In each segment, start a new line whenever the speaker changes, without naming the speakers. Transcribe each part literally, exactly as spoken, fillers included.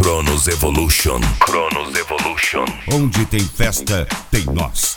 Cronos Evolution. Cronos Evolution.
Onde tem festa, tem nós.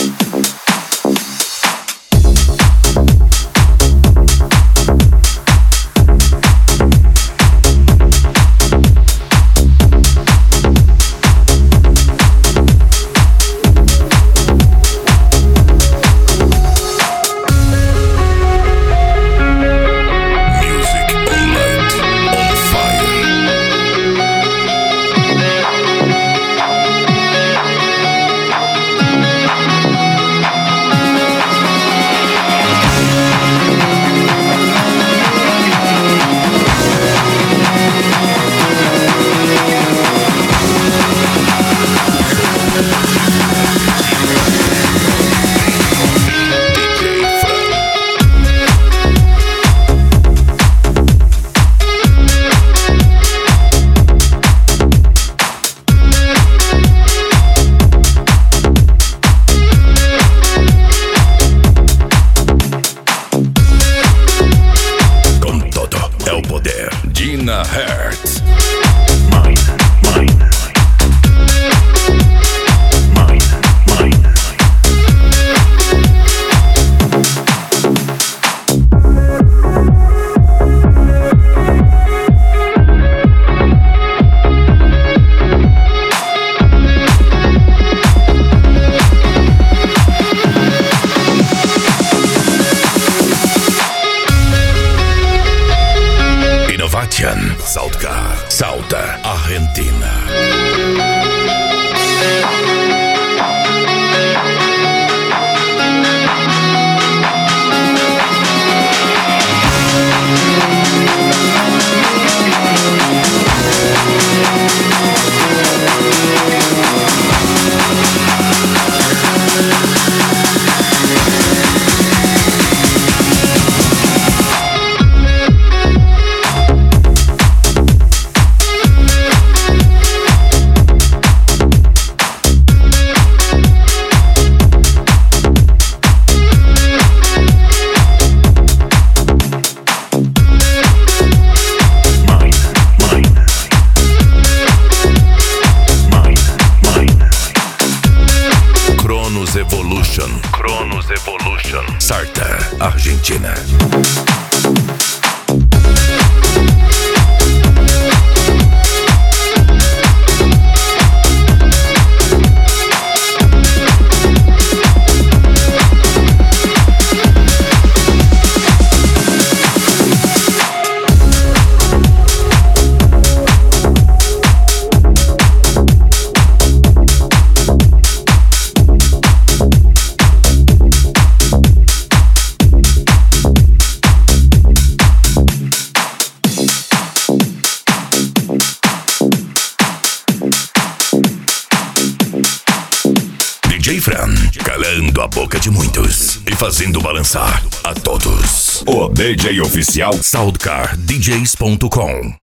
Dina Hertz.
Mine, mine, mine, mine.
Innovation. Soundcar. Salta, Argentina. Cronos Evolution. Cronos Evolution. Salta, Argentina. D J Fran, calando a boca de muitos e fazendo balançar a todos. O D J oficial Soundcar D Js ponto com.